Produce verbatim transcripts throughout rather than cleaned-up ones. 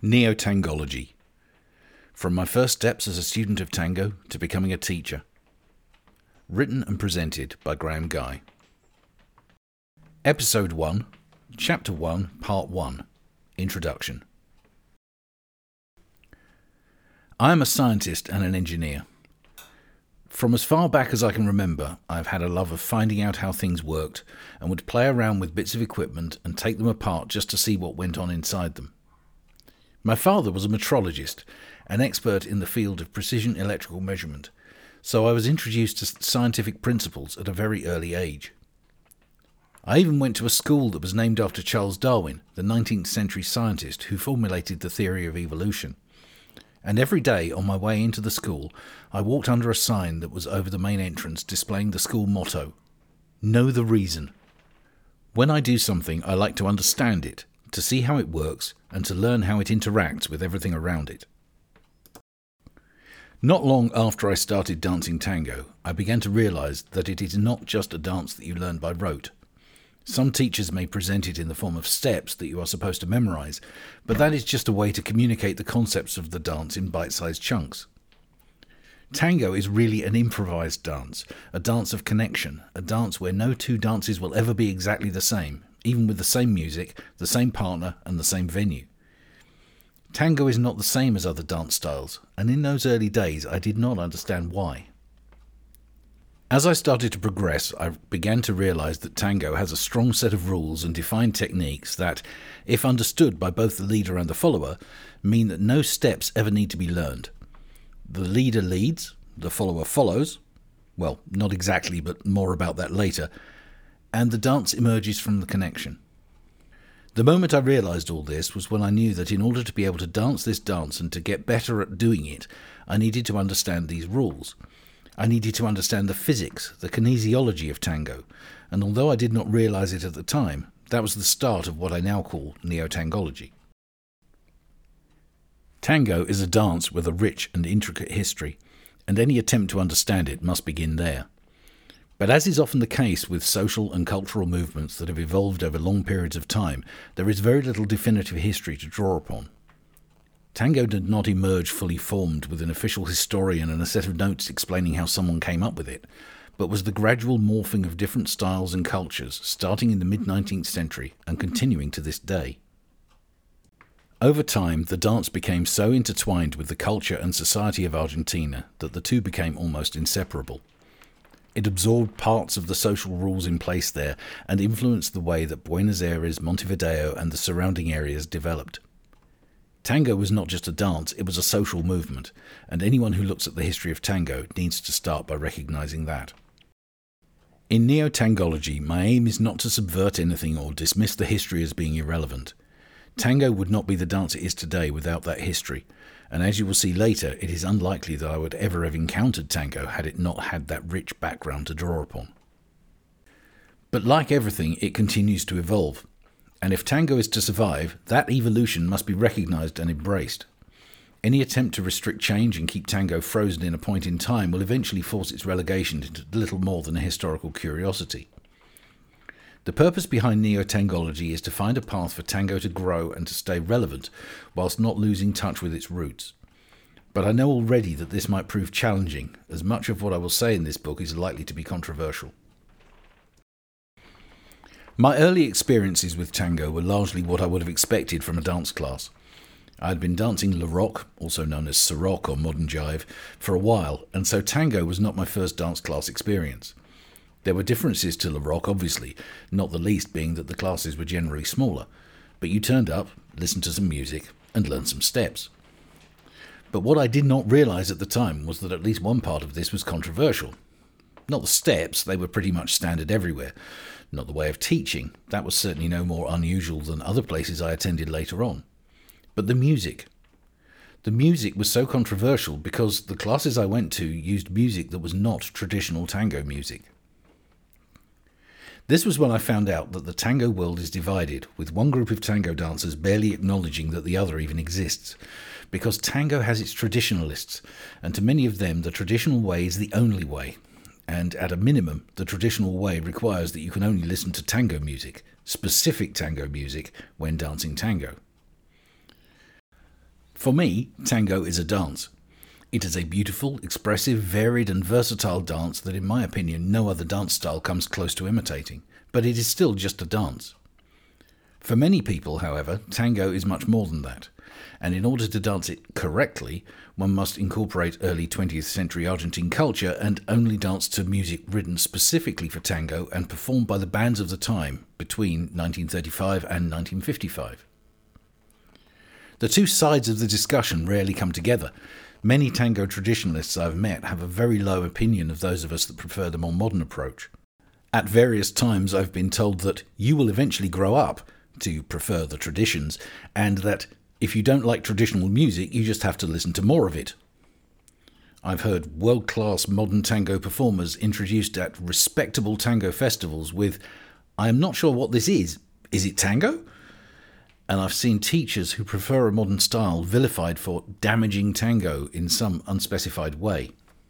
Neo-Tangology. From my first steps as a student of tango to becoming a teacher. Written and presented by Graham Guy. Episode one, Chapter one, Part one. Introduction. I am a scientist and an engineer. From as far back as I can remember, I have had a love of finding out how things worked and would play around with bits of equipment and take them apart just to see what went on inside them. My father was a metrologist, an expert in the field of precision electrical measurement, so I was introduced to scientific principles at a very early age. I even went to a school that was named after Charles Darwin, the nineteenth century scientist who formulated the theory of evolution. And every day on my way into the school, I walked under a sign that was over the main entrance displaying the school motto, "Know the reason." When I do something, I like to understand it, to see how it works, and to learn how it interacts with everything around it. Not long after I started dancing tango, I began to realize that it is not just a dance that you learn by rote. Some teachers may present it in the form of steps that you are supposed to memorize, but that is just a way to communicate the concepts of the dance in bite-sized chunks. Tango is really an improvised dance, a dance of connection, a dance where no two dances will ever be exactly the same, even with the same music, the same partner, and the same venue. Tango is not the same as other dance styles, and in those early days I did not understand why. As I started to progress, I began to realize that tango has a strong set of rules and defined techniques that, if understood by both the leader and the follower, mean that no steps ever need to be learned. The leader leads, the follower follows, well, not exactly, but more about that later, and the dance emerges from the connection. The moment I realized all this was when I knew that in order to be able to dance this dance and to get better at doing it, I needed to understand these rules. I needed to understand the physics, the kinesiology of tango, and although I did not realize it at the time, that was the start of what I now call neo-tangology. Tango is a dance with a rich and intricate history, and any attempt to understand it must begin there. But as is often the case with social and cultural movements that have evolved over long periods of time, there is very little definitive history to draw upon. Tango did not emerge fully formed with an official historian and a set of notes explaining how someone came up with it, but was the gradual morphing of different styles and cultures, starting in the mid-nineteenth century and continuing to this day. Over time, the dance became so intertwined with the culture and society of Argentina that the two became almost inseparable. It absorbed parts of the social rules in place there and influenced the way that Buenos Aires, Montevideo, and the surrounding areas developed. Tango was not just a dance, it was a social movement, and anyone who looks at the history of tango needs to start by recognizing that. In neo-tangology, my aim is not to subvert anything or dismiss the history as being irrelevant. Tango would not be the dance it is today without that history, and as you will see later, it is unlikely that I would ever have encountered tango had it not had that rich background to draw upon. But like everything, it continues to evolve. And if tango is to survive, that evolution must be recognized and embraced. Any attempt to restrict change and keep tango frozen in a point in time will eventually force its relegation into little more than a historical curiosity. The purpose behind neo-tangology is to find a path for tango to grow and to stay relevant, whilst not losing touch with its roots. But I know already that this might prove challenging, as much of what I will say in this book is likely to be controversial. My early experiences with tango were largely what I would have expected from a dance class. I had been dancing Le Rock, also known as Sarok or Modern Jive, for a while, and so tango was not my first dance class experience. There were differences to Le Rock, obviously, not the least being that the classes were generally smaller, but you turned up, listened to some music, and learned some steps. But what I did not realize at the time was that at least one part of this was controversial. Not the steps, they were pretty much standard everywhere. Not the way of teaching, that was certainly no more unusual than other places I attended later on. But the music. The music was so controversial because the classes I went to used music that was not traditional tango music. This was when I found out that the tango world is divided, with one group of tango dancers barely acknowledging that the other even exists, because tango has its traditionalists, and to many of them the traditional way is the only way. And at a minimum, the traditional way requires that you can only listen to tango music, specific tango music, when dancing tango. For me, tango is a dance. It is a beautiful, expressive, varied and versatile dance that in my opinion no other dance style comes close to imitating, but it is still just a dance. For many people, however, tango is much more than that, and in order to dance it correctly, one must incorporate early twentieth century Argentine culture and only dance to music written specifically for tango and performed by the bands of the time between nineteen thirty-five and nineteen fifty-five. The two sides of the discussion rarely come together. Many tango traditionalists I've met have a very low opinion of those of us that prefer the more modern approach. At various times I've been told that you will eventually grow up to prefer the traditions, and that if you don't like traditional music, you just have to listen to more of it. I've heard world-class modern tango performers introduced at respectable tango festivals with, "I am not sure what this is. Is it tango?" And I've seen teachers who prefer a modern style vilified for damaging tango in some unspecified way.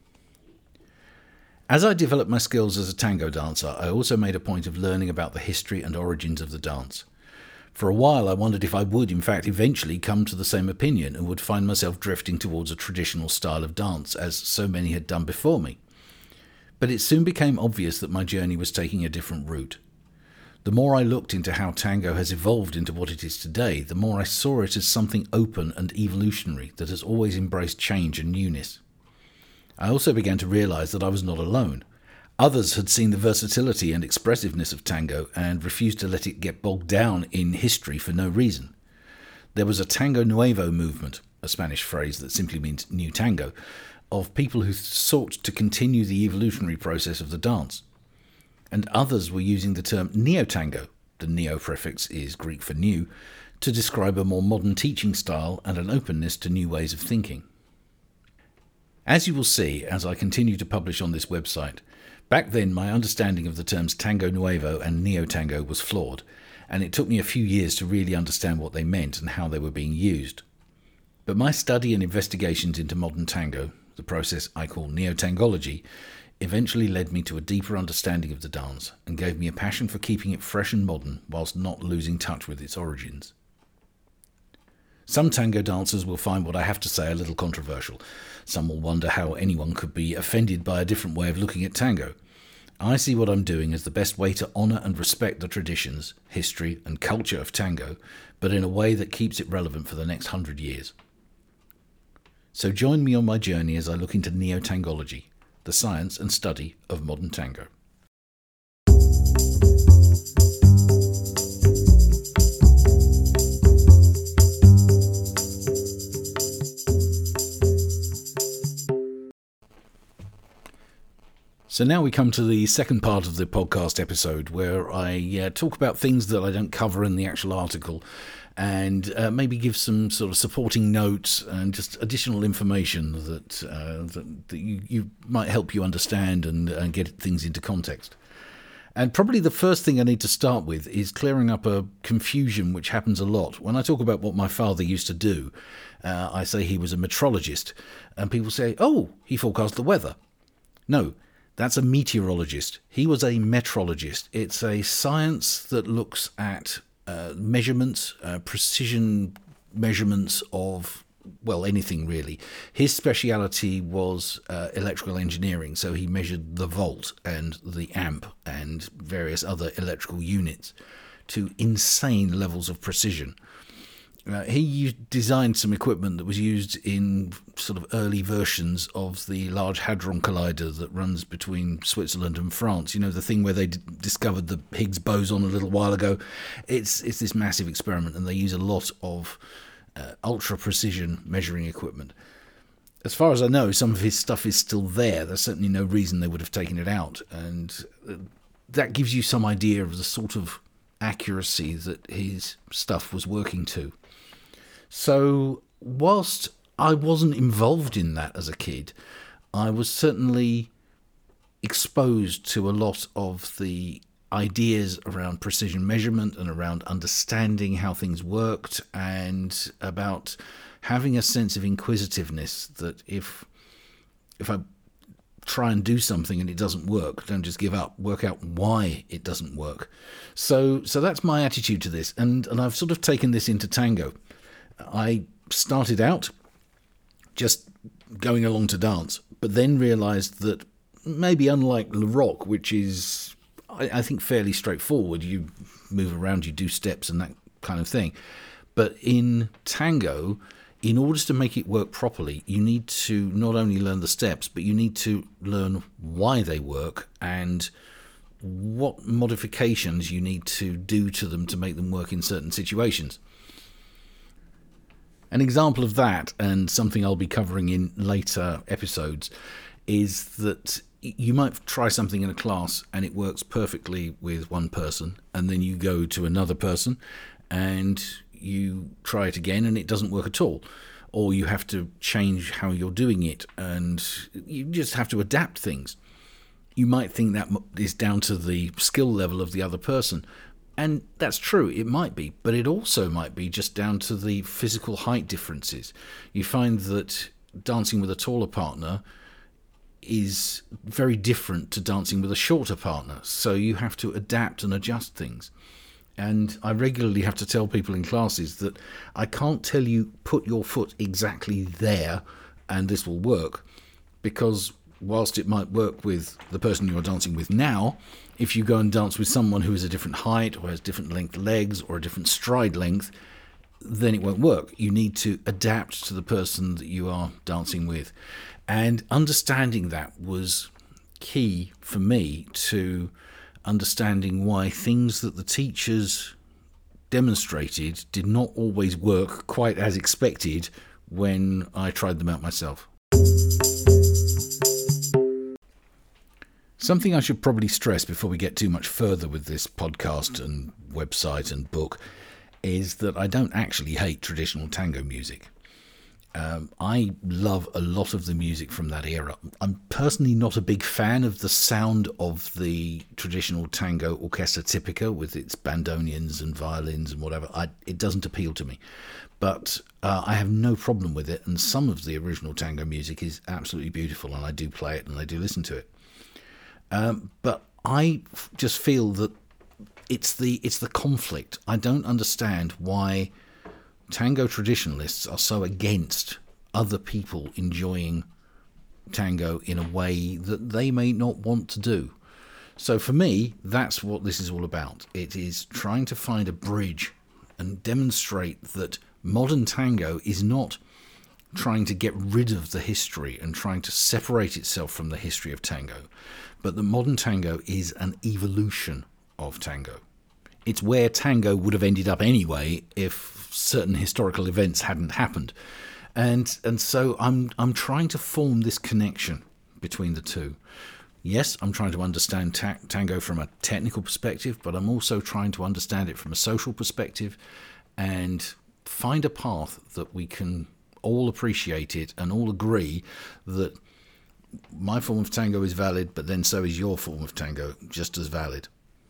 As I developed my skills as a tango dancer, I also made a point of learning about the history and origins of the dance. For a while I wondered if I would in fact eventually come to the same opinion and would find myself drifting towards a traditional style of dance, as so many had done before me. But it soon became obvious that my journey was taking a different route. The more I looked into how tango has evolved into what it is today, the more I saw it as something open and evolutionary that has always embraced change and newness. I also began to realise that I was not alone. Others had seen the versatility and expressiveness of tango and refused to let it get bogged down in history for no reason. There was a tango nuevo movement, a Spanish phrase that simply means new tango, of people who sought to continue the evolutionary process of the dance. And others were using the term neo-tango, the neo prefix is Greek for new, to describe a more modern teaching style and an openness to new ways of thinking. As you will see as I continue to publish on this website, back then my understanding of the terms tango nuevo and neo-tango was flawed, and it took me a few years to really understand what they meant and how they were being used. But my study and investigations into modern tango, the process I call neo-tangology, eventually led me to a deeper understanding of the dance and gave me a passion for keeping it fresh and modern whilst not losing touch with its origins. Some tango dancers will find what I have to say a little controversial. Some will wonder how anyone could be offended by a different way of looking at tango. I see what I'm doing as the best way to honour and respect the traditions, history and culture of tango, but in a way that keeps it relevant for the next hundred years. So join me on my journey as I look into neo-tangology, the science and study of modern tango. So now we come to the second part of the podcast episode where I uh, talk about things that I don't cover in the actual article and uh, maybe give some sort of supporting notes and just additional information that uh, that, that you, you might help you understand and, and get things into context. And probably the first thing I need to start with is clearing up a confusion which happens a lot. When I talk about what my father used to do, uh, I say he was a meteorologist, and people say, oh, he forecast the weather. No, that's a meteorologist. He was a metrologist. It's a science that looks at uh, measurements, uh, precision measurements of, well, anything really. His speciality was uh, electrical engineering, so he measured the volt and the amp and various other electrical units to insane levels of precision. Uh, he used, designed some equipment that was used in sort of early versions of the Large Hadron Collider that runs between Switzerland and France. You know, the thing where they d- discovered the Higgs boson a little while ago. It's it's this massive experiment, and they use a lot of uh, ultra-precision measuring equipment. As far as I know, some of his stuff is still there. There's certainly no reason they would have taken it out, and uh, that gives you some idea of the sort of accuracy that his stuff was working to. So whilst I wasn't involved in that as a kid, I was certainly exposed to a lot of the ideas around precision measurement and around understanding how things worked, and about having a sense of inquisitiveness that if if I try and do something and it doesn't work, don't just give up, work out why it doesn't work. So so that's my attitude to this, and, and I've sort of taken this into tango. I started out just going along to dance, but then realised that maybe unlike the rock, which is, I, I think, fairly straightforward, you move around, you do steps and that kind of thing. But in tango, in order to make it work properly, you need to not only learn the steps, but you need to learn why they work and what modifications you need to do to them to make them work in certain situations. An example of that, and something I'll be covering in later episodes, is that you might try something in a class and it works perfectly with one person, and then you go to another person and you try it again and it doesn't work at all. Or you have to change how you're doing it, and you just have to adapt things. You might think that is down to the skill level of the other person, and that's true, it might be, but it also might be just down to the physical height differences. You find that dancing with a taller partner is very different to dancing with a shorter partner, so you have to adapt and adjust things. And I regularly have to tell people in classes that I can't tell you put your foot exactly there and this will work, because whilst it might work with the person you're dancing with now, if you go and dance with someone who is a different height or has different length legs or a different stride length, then it won't work. You need to adapt to the person that you are dancing with. And understanding that was key for me to understanding why things that the teachers demonstrated did not always work quite as expected when I tried them out myself. Something I should probably stress before we get too much further with this podcast and website and book is that I don't actually hate traditional tango music. Um, I love a lot of the music from that era. I'm personally not a big fan of the sound of the traditional tango orchestra tipica with its bandoneons and violins and whatever. I, it doesn't appeal to me. But uh, I have no problem with it, and some of the original tango music is absolutely beautiful, and I do play it and I do listen to it. Um, but I just feel that it's the it's the conflict. I don't understand why tango traditionalists are so against other people enjoying tango in a way that they may not want to do. So for me, that's what this is all about. It is trying to find a bridge and demonstrate that modern tango is not trying to get rid of the history and trying to separate itself from the history of tango, but that modern tango is an evolution of tango. It's where tango would have ended up anyway if certain historical events hadn't happened. And and so I'm I'm trying to form this connection between the two. Yes, I'm trying to understand ta- tango from a technical perspective, but I'm also trying to understand it from a social perspective and find a path that we can all appreciate it and all agree that my form of tango is valid, but then so is your form of tango, just as valid.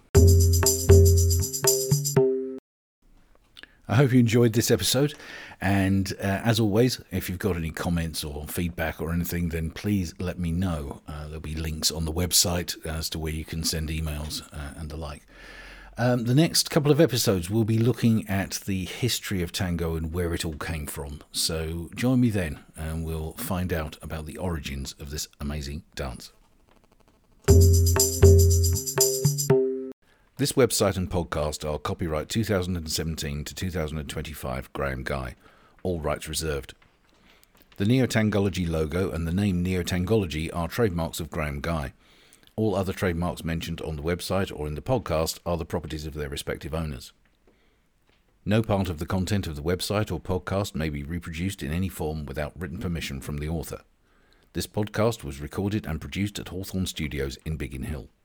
I hope you enjoyed this episode, and uh, as always, if you've got any comments or feedback or anything, then please let me know. Uh, there'll be links on the website as to where you can send emails uh, and the like. Um, the next couple of episodes will be looking at the history of tango and where it all came from. So join me then and we'll find out about the origins of this amazing dance. This website and podcast are copyright two thousand seventeen to two thousand twenty-five Graham Guy, all rights reserved. The Neotangology logo and the name Neotangology are trademarks of Graham Guy. All other trademarks mentioned on the website or in the podcast are the properties of their respective owners. No part of the content of the website or podcast may be reproduced in any form without written permission from the author. This podcast was recorded and produced at Hawthorne Studios in Biggin Hill.